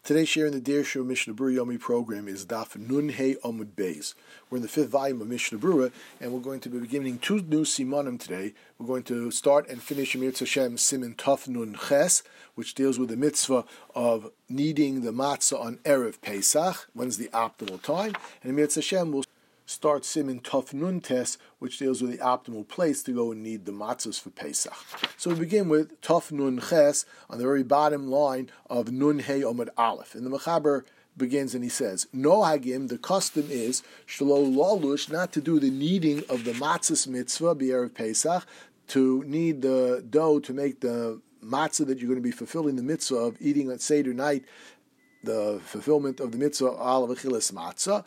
Today's share in the Deir Shur Mishnah Berurah Yomi program is Daf Nun Hey Amud Beis. We're in the 5th volume of Mishnah Berurah, and we're going to be beginning 2 new Simonim today. We're going to start and finish Mirz Hashem Siman Taf Nun Ches, which deals with the mitzvah of kneading the matzah on Erev Pesach, when's the optimal time, and Mirz Hashem will start Siman Taf Nun Tes, which deals with the optimal place to go and knead the matzahs for Pesach. So we begin with Taf Nun Ches on the very bottom line of Nun Hey Amud Aleph. And the Mechaber begins and he says, No Hagim, the custom is Shelo Lalush, not to do the kneading of the matzahs mitzvah, B'Erev Pesach, to knead the dough to make the matzah that you're going to be fulfilling the mitzvah of eating at Seder night, the fulfillment of the mitzvah Al V'Chilas Matzah.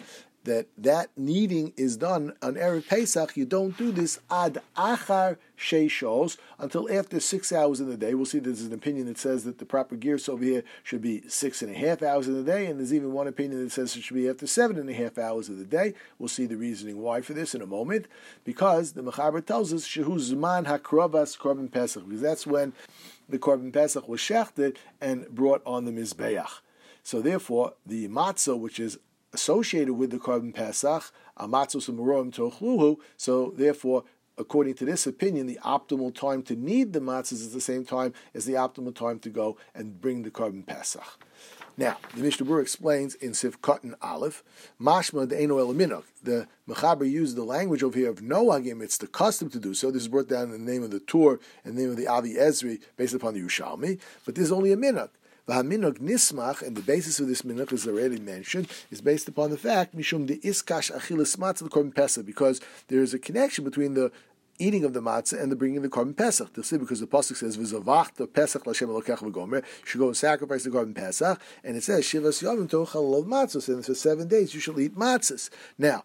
That kneading is done on Erev Pesach. You don't do this ad achar sheishos until after 6 hours in the day. We'll see there's an opinion that says that the proper gears over here should be 6.5 hours in the day, and there's even one opinion that says it should be after 7.5 hours of the day. We'll see the reasoning why for this in a moment, because the Mechaber tells us shehu zman hakrovas korban Pesach, because that's when the korban Pesach was shechted and brought on the mizbeach. So therefore, the matzah, which is associated with the korban Pesach, amatzos u'meroim tochluhu. So therefore, according to this opinion, the optimal time to knead the matzahs is the same time as the optimal time to go and bring the korban Pesach. Now, the Mishnah Berurah explains in Sif Katan Aleph, Mashma de'eno el minhag. The Mechaber used the language over here of noagim. It's the custom to do so. This is brought down in the name of the Tur and the name of the Avi Ezri, based upon the Yerushalmi. But this is only a minhag. V'haminhag nismach, and the basis of this minhag, as already mentioned, is based upon the fact mishum de iskash achilas matzah the korban Pesach, because there is a connection between the eating of the matzah and the bringing of the korban Pesach. Because the pasuk says v'zavachta Pesach l'Hashem Elokech v'gomer, you should go and sacrifice the korban Pesach, and it says shivas yomim tochal matzos, and for 7 days you shall eat matzahs. Now,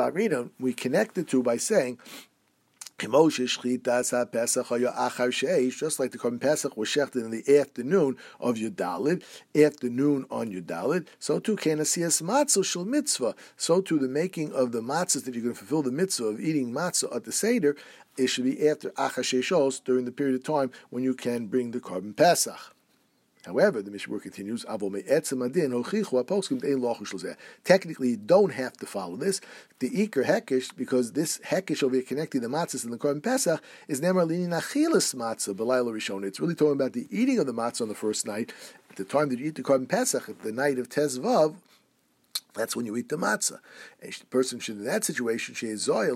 we connect the two by saying, just like the korban Pesach was shechted in the afternoon of Yudalid, afternoon on Yudalid, so too kenasiyas matzah shel mitzvah. So too the making of the matzahs that you're going to fulfill the mitzvah of eating matzah at the Seder, it should be after achar sheishos, during the period of time when you can bring the korban Pesach. However, the Mishnah continues, technically you don't have to follow this. The Iker Hekish, because this Hekish over here connecting the matzahs and the korban Pesach is Nemar Lini Nachilas Matzah B'Layla Rishon. It's really talking about the eating of the matzah on the first night. At the time that you eat the korban Pesach, at the night of Tezvav, that's when you eat the matzah. And the person should, in that situation, you should eat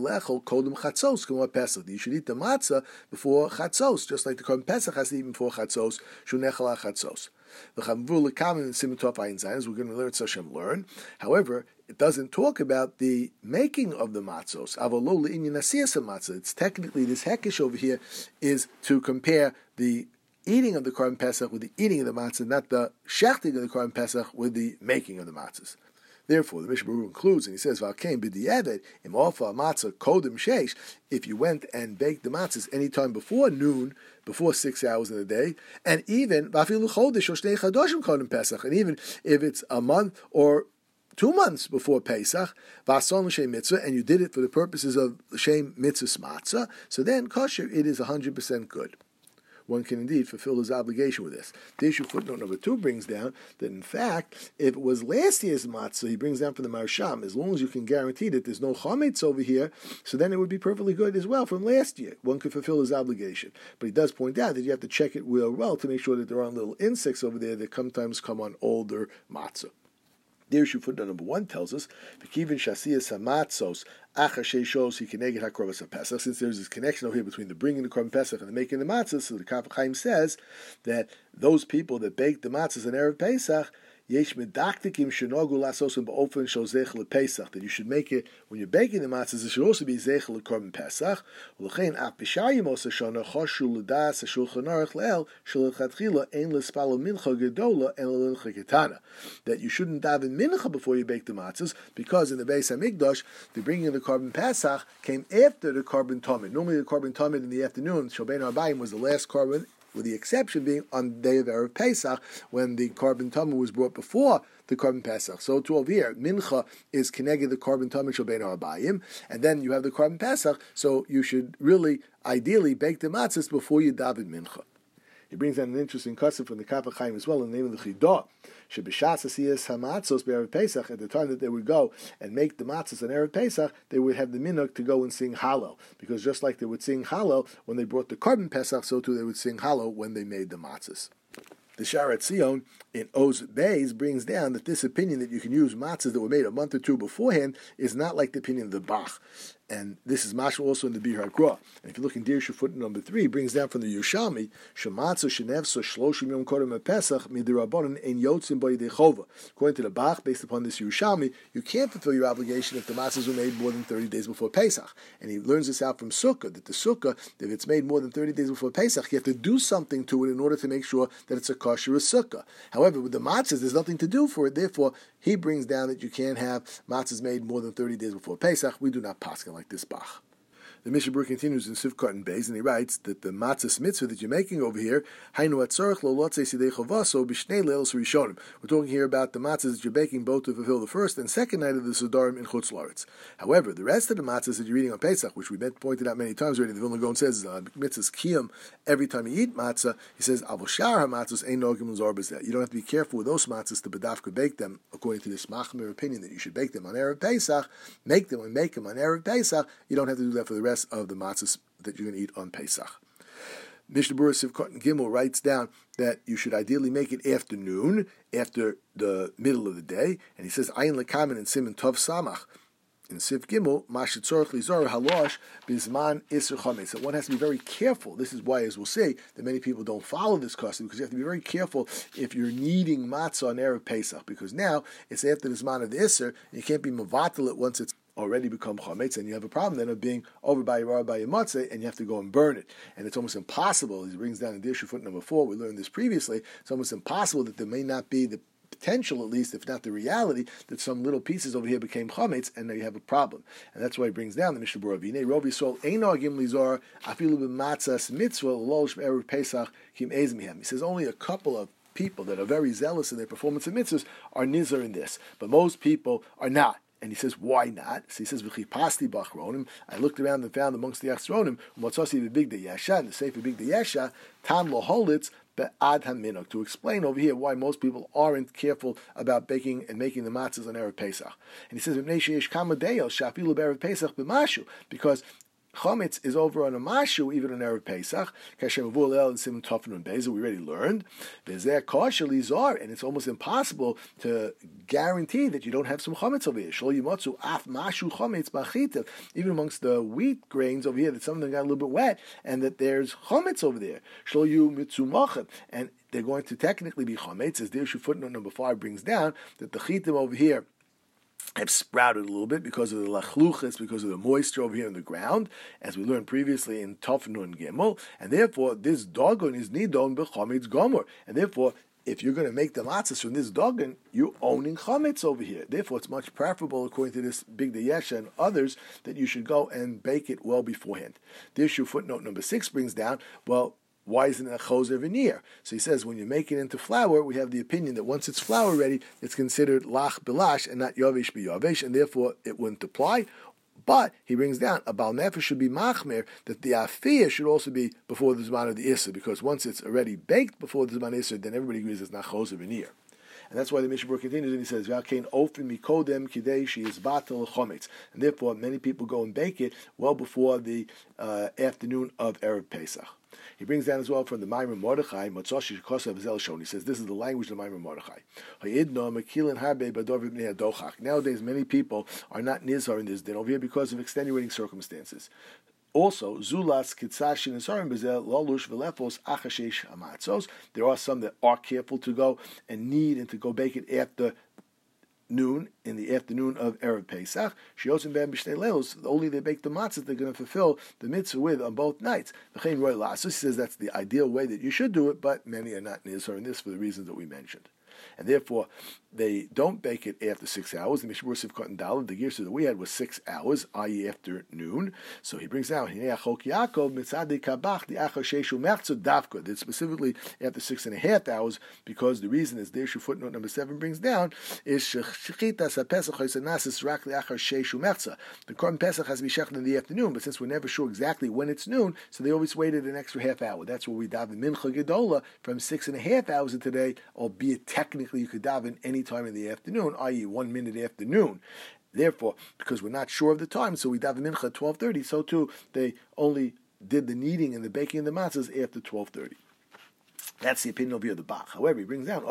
the matzah before chatzos, just like the korban Pesach has to eat before chatzos. Shunechal chatzos. As we're going to learn, Hashem learn. However, it doesn't talk about the making of the matzos. It's technically, this hekish over here is to compare the eating of the korban Pesach with the eating of the matzah, not the shechting of the korban Pesach with the making of the matzahs. Therefore, the Mishnah Berurah concludes, and he says, "V'alkein b'di'evet im ofa matzah kodem sheish." If you went and baked the matzahs any time before noon, before 6 hours in the day, and even v'afilu chodesh or shnei chadoshim kodem Pesach, and even if it's a month or 2 months before Pesach, v'ason l'shem mitzvah, and you did it for the purposes of l'shem mitzvah matzah, so then kosher, it is 100% good. One can indeed fulfill his obligation with this. The issue footnote number 2 brings down that, in fact, if it was last year's matzah, he brings down from the Marsham, as long as you can guarantee that there's no chametz over here, so then it would be perfectly good as well from last year. One could fulfill his obligation. But he does point out that you have to check it real well to make sure that there aren't little insects over there that sometimes come on older matzah. The issue footnote number 1 tells us, since there's this connection over here between the bringing the korban Pesach and the making the matzahs, so the Kaf Chaim says that those people that bake the matzahs on Erev Pesach, that you should make it when you're baking the matzahs. It should also be zeichel korban Pesach. That you shouldn't daven mincha before you bake the matzahs, because in the Beis Hamikdash, the bringing of the korban Pesach came after the korban tamid. Normally, the korban tamid in the afternoon, Shobein Arbayim, was the last korban, with the exception being on the day of Erev Pesach, when the korban tamid was brought before the korban Pesach. So to over here, mincha is keneged the korban tamid Shobein Arbayim, and then you have the korban Pesach, so you should really, ideally, bake the matzahs before you daven mincha. He brings down an interesting custom from the Kaf Chaim as well in the name of the Chidah. Shebishas asiyas hamatzos be'erev Pesach, at the time that they would go and make the matzos on erev Pesach, they would have the minhag to go and sing Hallel, because just like they would sing Hallel when they brought the korban Pesach, so too they would sing Hallel when they made the matzos. The Sharat Zion in Oz Beis brings down that this opinion that you can use matzahs that were made a month or two beforehand is not like the opinion of the Bach. And this is mashma also in the Bir HaGra. And if you look in Dirshu footnote number 3, it brings down from the Yerushalmi, Shematzah shenevsa shloshim yom kodem Pesach midirabanan ein yotzim bo yedei chova. According to the Bach, based upon this Yerushalmi, you can't fulfill your obligation if the matzahs were made more than 30 days before Pesach. And he learns this out from Sukkah, that the Sukkah, if it's made more than 30 days before Pesach, you have to do something to it in order to make sure that it's a kosher Sukkah. However, with the matzahs, there's nothing to do for it. Therefore, he brings down that you can't have matzahs made more than 30 days before Pesach. We do not paskin like this Bach. The Mishnah Berurah continues in Sivkot and Beis, and he writes that the matzahs mitzvah that you're making over here, hainu atzarech lo lotzei sidei chavaso b'shnei leilos rishonim. We're talking here about the matzahs that you're baking both to fulfill the first and second night of the Sudarim in Chutz La'aretz. However, the rest of the matzahs that you're eating on Pesach, which we pointed out many times already, the Vilna Gaon says mitzvahs kiyum every time you eat matzah. He says avoshar hamatzahs ein nogim l'zor b'zeh. You don't have to be careful with those matzahs to bedafka bake them according to this machmir opinion that you should bake them on erev Pesach. Make them on erev Pesach. You don't have to do that for the rest of the matzahs that you're going to eat on Pesach. Mishnah Berurah Sivkot and Gimel writes down that you should ideally make it afternoon, after the middle of the day, and he says ayin lekamen and siman tov samach. In Siv Gimel, Mashitzorach Lizor Halosh Bizman Isser Chametz. So one has to be very careful. This is why, as we'll say, that many people don't follow this custom, because you have to be very careful if you're kneading matzah on erev Pesach, because now it's after the Zman of the Isser, and you can't be mevatel it once it's already become chametz, and you have a problem then of being over by your matzah, and you have to go and burn it. And it's almost impossible. He brings down in Dirshu foot number 4. We learned this previously. It's almost impossible that there may not be the potential, at least, if not the reality, that some little pieces over here became chametz, and now you have a problem. And that's why he brings down the Mishnah Berurah. V'nei Rov Yisrael ein nogim lizor afilu b'matzas mitzvah l'ol erev Pesach kim ez mihem. He says only a couple of people that are very zealous in their performance of mitzvahs are nizar in this, but most people are not. And he says, why not? So he says, "V'chipasti b'achronim." I looked around and found amongst the achronim, "Motzasi v'bigdei yesha," and the Sefer Bigdei Yesha, "Tam lo holitz be'ad haminok," to explain over here why most people aren't careful about baking and making the matzahs on erev Pesach. And he says, "V'nei sheyesh kama deyos shafilu be'erev Pesach b'mashu," because chametz is over on a mashu, even on erev Pesach. Kashem avul el and siman tov nun beis, we already learned. V'zeh kosher lizar, and it's almost impossible to guarantee that you don't have some chametz over here. Shlo yimotzu af mashu chametz b'achitav, even amongst the wheat grains over here, that some of them got a little bit wet, and that there's chametz over there. Shlo yu mitzumachem, and they're going to technically be chametz, as Dirshu footnote number 5 brings down, that the chitim over here have sprouted a little bit because of the lachluchas, because of the moisture over here in the ground, as we learned previously in Tov Nun Gimel, and therefore this dogon is nidon b'chametz gomor, and therefore if you're going to make the matzahs from this dogon, you're owning chametz over here. Therefore, it's much preferable, according to this Bigdei Yesha and others, that you should go and bake it well beforehand. The issue footnote number 6 brings down, well, why isn't it a choser veneer? So he says, when you make it into flour, we have the opinion that once it's flour ready, it's considered lach belash and not yavish b'yavish, and therefore it wouldn't apply. But he brings down, a Baal Nefesh should be machmir, that the afiyah should also be before the Zman of the Issa, because once it's already baked before the Zman of the Issa, then everybody agrees it's not choser veneer. And that's why the Mishnah Berurah continues and he says, "V'alkein ofin mikodem kidei she'is batel chometz." And therefore, many people go and bake it well before the afternoon of erev Pesach. He brings down as well from the Maimon Mordechai, Matzoshi Kosav Zelshon. He says this is the language of the Maimon Mordechai. Nowadays, many people are not nizar in this din over here because of extenuating circumstances. Also, Zulas Kitzashin and Sarim Bezel Lolush Velefos Achashesh Amatzos. There are some that are careful to go and need and to go bake it after noon, in the afternoon of Erev Pesach. Shiotzim ben b'shnei leilos, only they bake the matzahs they're going to fulfill the mitzvah with on both nights. V'chein roi lasus, he says that's the ideal way that you should do it, but many are not nizar in this for the reasons that we mentioned. And therefore, they don't bake it after 6 hours. The Mishnah Berurah Sivkot and Daled, the Girsa that we had was 6 hours, i.e. after noon. So he brings down, that specifically after 6.5 hours, because the reason is, Dirshu footnote number 7 brings down, is the Korban Pesach has to be shechted in the afternoon, but since we're never sure exactly when it's noon, so they always waited an extra half hour. That's where we daven Mincha Gedola from 6.5 hours of today, albeit technically technically you could daven any time in the afternoon, i.e. 1 minute after noon. Therefore, because we're not sure of the time, so we daven mincha at 12:30. So too, they only did the kneading and the baking of the matzahs after 12:30. That's the opinion over here of the Bach. However, he brings down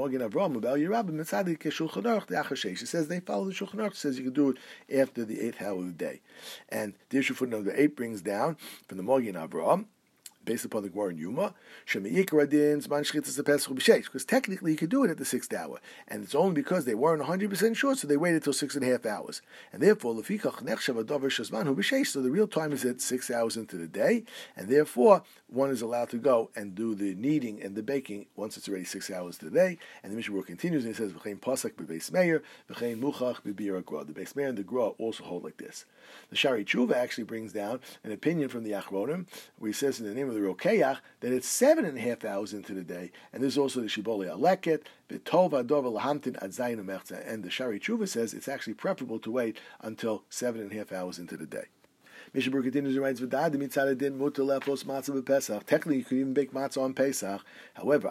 He says they follow the Shulchan Aruch. Says you can do it after the 8th hour of the day. And the issue footnote number 8 brings down from the Magen Avraham, based upon the Gemara in Yuma, because technically you could do it at the 6th hour, and it's only because they weren't 100% sure, so they waited till 6.5 hours, and therefore so the real time is at 6 hours into the day, and therefore one is allowed to go and do the kneading and the baking once it's already 6 hours to the day. And the Mishnah Berurah continues and it says, "V'chein pasak b'beis meir, v'chein muchach b'bir gra." The Beis Meir and the Gra also hold like this. The Shari Tshuva actually brings down an opinion from the Achronim, where he says in the name of the Rokeach that it's 7.5 hours into the day, and there's also the Shibbolei Aleket, V'tov adov lahamtin ad zayin u'mechza, and the Shari Tshuva says it's actually preferable to wait until 7.5 hours into the day. Mishnah Berurah continues and writes, technically, you could even bake matzah on Pesach. However,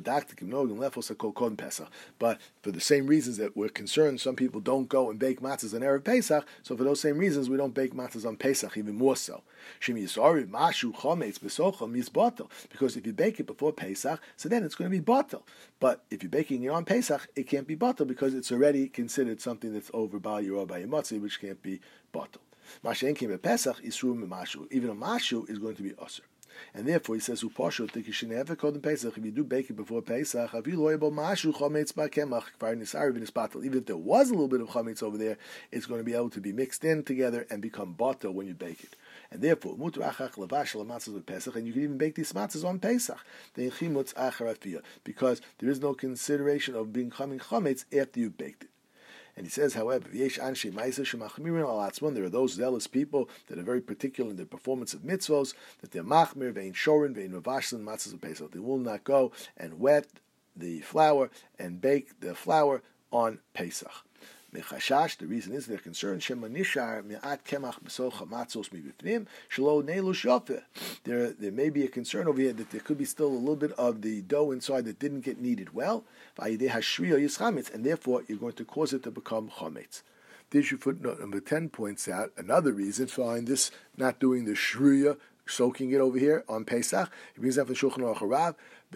but for the same reasons that we're concerned, some people don't go and bake matzahs on Erev Pesach, so for those same reasons, we don't bake matzahs on Pesach, even more so. Because if you bake it before Pesach, so then it's going to be batel. But if you're baking it on Pesach, it can't be batel because it's already considered something that's over Bal Yorah by Yomotzi, which can't be batel. Mashen came at Pesach, Isru Mashu. Even a Mashu is going to be Usr. And therefore, he says, Upashu, think you shouldn't have it called in Pesach. If you do bake it before Pesach, even if there was a little bit of chametz over there, it's going to be able to be mixed in together and become batel when you bake it. And therefore, and you can even bake these matzahs on Pesach, because there is no consideration of becoming chametz after you've baked it. And he says, however, there are those zealous people that are very particular in the performance of mitzvos, that they're machmir, vein shorin, vein mavashlan, matzahs of Pesach. They will not go and wet the flour and bake the flour on Pesach. The reason is they're concerned. There may be a concern over here that there could be still a little bit of the dough inside that didn't get kneaded well, and therefore you're going to cause it to become chametz. The issue footnote number 10 points out another reason for this not doing the shriya, soaking it over here on Pesach. It brings out from Shulchan Aruch Harav.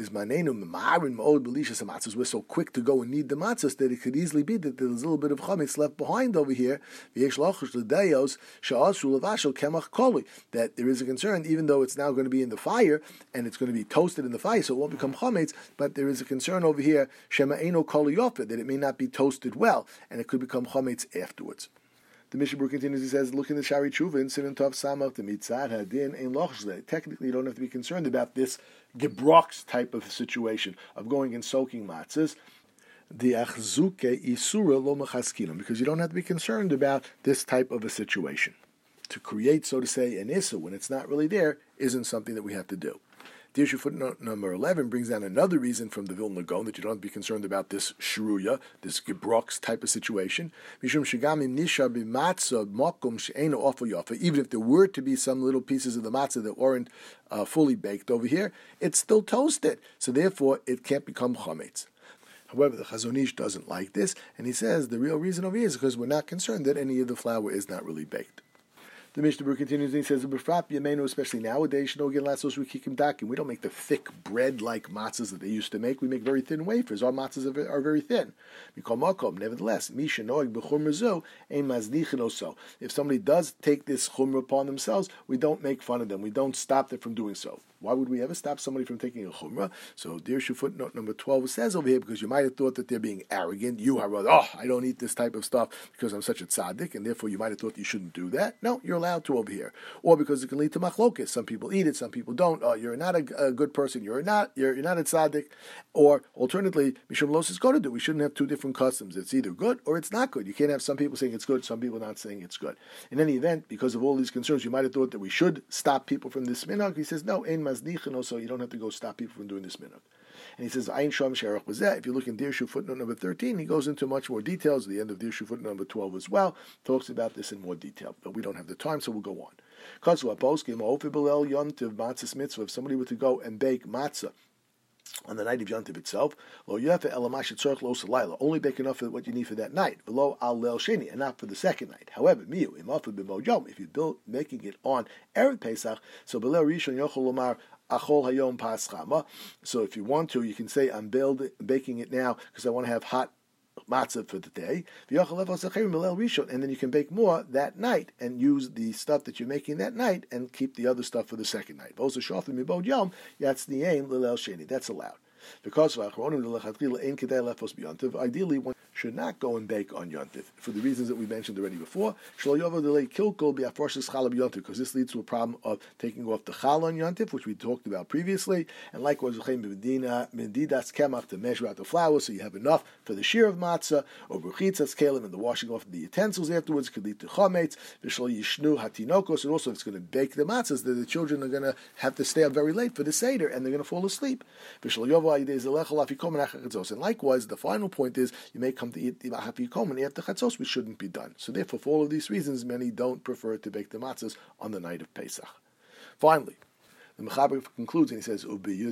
We're so quick to go and knead the matzahs that it could easily be that there's a little bit of chametz left behind over here. That there is a concern, even though it's now going to be in the fire and it's going to be toasted in the fire, so it won't become chametz. But there is a concern over here, that it may not be toasted well and it could become chametz afterwards. The Mishnah Berurah continues, he says, look in the Shari Tshuva, in Siman Tov Samach, the Mitzad Hadin, Ein Lochshle. Technically, you don't have to be concerned about this gebrox type of situation of going and soaking matzahs. The Achzuke Isura Lo Mechaskilim, because you don't have to be concerned about this type of a situation. To create, so to say, an Issa when it's not really there isn't something that we have to do. The issue footnote number 11 brings down another reason from the Vilna Gaon that you don't have to be concerned about this shruya, this gebrox type of situation. Even if there were to be some little pieces of the matzah that weren't fully baked over here, it's still toasted. So therefore, it can't become chametz. However, the Chazon Ish doesn't like this, and he says the real reason over here is because we're not concerned that any of the flour is not really baked. The Mishnah Berurah continues and he says, especially nowadays, we don't make the thick bread-like matzahs that they used to make. We make very thin wafers. Our matzahs are very thin. Nevertheless, if somebody does take this chumrah upon themselves, we don't make fun of them. We don't stop them from doing so. Why would we ever stop somebody from taking a chumrah? So, Dirshu footnote number 12 says over here, because you might have thought that they're being arrogant. You are, I don't eat this type of stuff because I'm such a tzaddik, and therefore you might have thought you shouldn't do that. No, you're allowed to over here. Or because it can lead to machlokas. Some people eat it, some people don't. You're not a good person. You're not a tzaddik. Or alternatively, Mishum Los is going to do. We shouldn't have two different customs. It's either good or it's not good. You can't have some people saying it's good, some people not saying it's good. In any event, because of all these concerns, you might have thought that we should stop people from this minhag. He says, no, ein maznichin, so you don't have to go stop people from doing this minhag. And he says, Ayin Sham Sherach Bazeh. If you look in Dirshu footnote number 13, he goes into much more details. At the end of Dirshu footnote number 12 as well, talks about this in more detail. But we don't have the time, so we'll go on. If somebody were to go and bake matzah on the night of Yontif itself, only bake enough for what you need for that night, below al leil sheni, and not for the second night. However, if you're making it on Erev Pesach, so below rishon yochol lomar achol hayom paschama. So if you want to, you can say I'm baking it now because I want to have hot matzah for the day, and then you can bake more that night and use the stuff that you're making that night and keep the other stuff for the second night. That's allowed. Because ideally, one should not go and bake on Yontif for the reasons that we mentioned already before. Because this leads to a problem of taking off the chal on Yontif, which we talked about previously, and likewise to measure out the flour so you have enough for the shear of matzah, or bruchitzas kelim and the washing off of the utensils afterwards could lead to chametz. And also, it's going to bake the matzahs, that the children are going to have to stay up very late for the seder and they're going to fall asleep. And likewise, the final point is you may come to eat the after chatzos, which shouldn't be done. So therefore, for all of these reasons, many don't prefer to bake the matzahs on the night of Pesach. Finally, the Mechaber concludes and he says, when you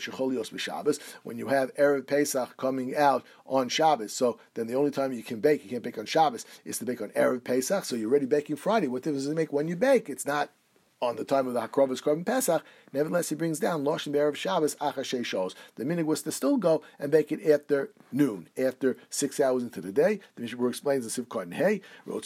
have Erev Pesach coming out on Shabbos, so then the only time you can't bake on Shabbos, is to bake on Erev Pesach, so you're already baking Friday. What difference does it make when you bake? It's not on the time of the Hakrovas Korban Pesach. Nevertheless, he brings down Loshen Be'erev Shabbos Achashay Shos. The minhag was to still go and bake it after noon, after 6 hours into the day. The Mishnah explains the Sivkot and Hey,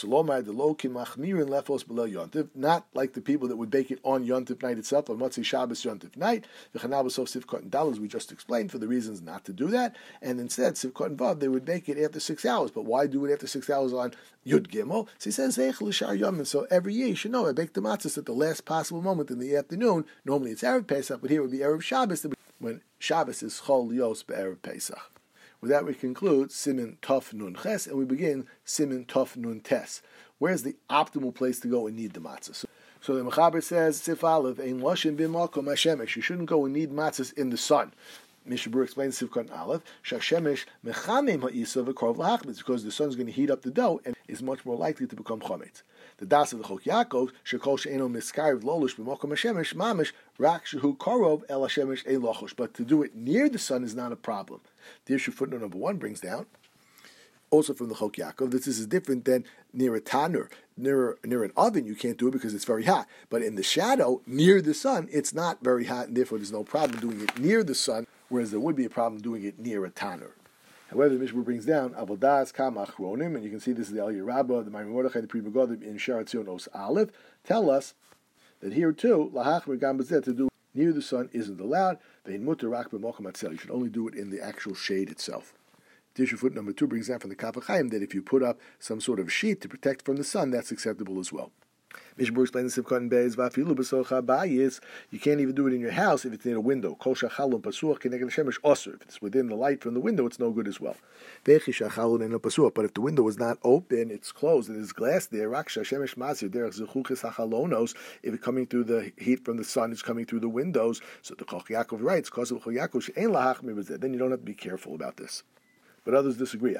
not like the people that would bake it on Yontif night itself, on Motzei Shabbos Yontif night. The Chanabasof Sivkot and Dal, as we just explained, for the reasons not to do that. And instead, Sivkot and Vav, they would bake it after 6 hours. But why do it after 6 hours on Yud Gimel? So he says, so every year you should know, I bake the matzahs at the last possible moment in the afternoon. Normally it's Erev Pesach, but here it would be Erev Shabbos, when Shabbos is Chol Yos Be'erev Pesach. With that we conclude Siman Tov Nun Ches, and we begin Siman Tov Nun Tes. Where's the optimal place to go and knead the matzah? So the Mechaber says, Sif Aleph, Ein Loshin B'Makom HaShemesh. You shouldn't go and knead matzahs in the sun. Mishabur explains Sivkot Aleph, Shashemesh Mechamim Ha'isa V'Korov L'Hachmetz, because the sun is going to heat up the dough and is much more likely to become chometz. The das of the Chok Yaakov, Shekol She'eno Miskariv Lolush B'Mokom HaShemesh Mamish Rak Shehu Korov El HaShemesh Ein Lochosh. But to do it near the sun is not a problem. The issue footnote number 1 brings down, also from the Chok Yaakov, this is different than near a tanur. Near an oven, you can't do it because it's very hot. But in the shadow, near the sun, it's not very hot, and therefore there's no problem doing it near the sun, whereas there would be a problem doing it near a tanur. However, the Mishnah brings down Avodas Kam Achronim, and you can see this is the Aliyah Rabbah, the Maimon Mordechai, the Pri Megadim in Sharat Zion Os Aleph, tell us that here too, Lahach Megam Bezeh, to do near the sun isn't allowed. Vein Mutter Rak B'Mokom Atzel. You should only do it in the actual shade itself. Tissue foot number 2 brings down from the Kaf HaChaim that if you put up some sort of sheet to protect from the sun, that's acceptable as well. Mishnah explains the Sivkot and Beis Vafilu B'Socha Bayis. You can't even do it in your house if it's near a window. Kol Shachalon Pasuach Keneged Shemesh Osir. If it's within the light from the window, it's no good as well. Vechi Shachalon Eno Pasuach. But if the window is not open, it's closed, and there's glass there. Rak Shemesh Masir Derech Zechuches Hachalonos. If it's coming through the heat from the sun, it's coming through the windows. So the Chok Yaakov writes, Kos Chok Yaakov She'en Lahach Mibazeh. Then you don't have to be careful about this. But others disagree. They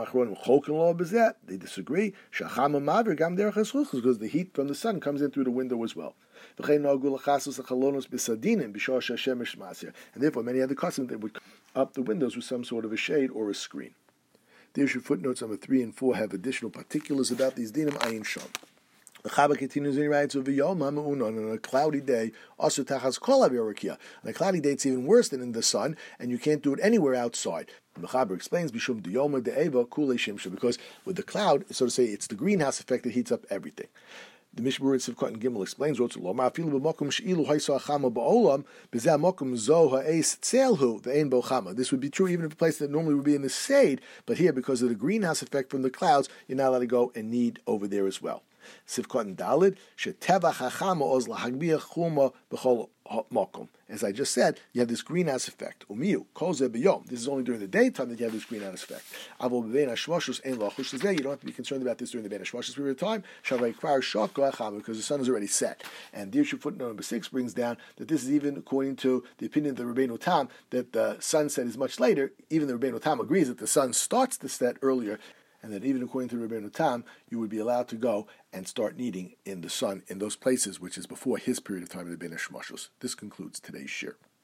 disagree. Because the heat from the sun comes in through the window as well. And therefore, many other customs that would come up the windows with some sort of a shade or a screen. The issue footnotes number 3 and 4 have additional particulars about these dinim ayin shom. The Chaba continues and he writes, on a cloudy day, on a cloudy day it's even worse than in the sun, and you can't do it anywhere outside. The Mechaber explains, because with the cloud, so to say, it's the greenhouse effect that heats up everything. The Mishnah in Sivkot and Gimel explains, this would be true even if a place that normally would be in the shade, but here, because of the greenhouse effect from the clouds, you're not allowed to go and knead over there as well. Sivkot and Dalid, as I just said, you have this greenhouse effect. This is only during the daytime that you have this greenhouse effect. You don't have to be concerned about this during the Ben Hashmashos period of time, because the sun is already set. And Dirshu footnote number 6 brings down that this is even according to the opinion of the Rabbeinu Tam, that the sunset is much later. Even the Rabbeinu Tam agrees that the sun starts to set earlier, and that even according to Rabbeinu Tam, you would be allowed to go and start kneading in the sun in those places, which is before his period of time of the Ben Hashmashos. This concludes today's shir.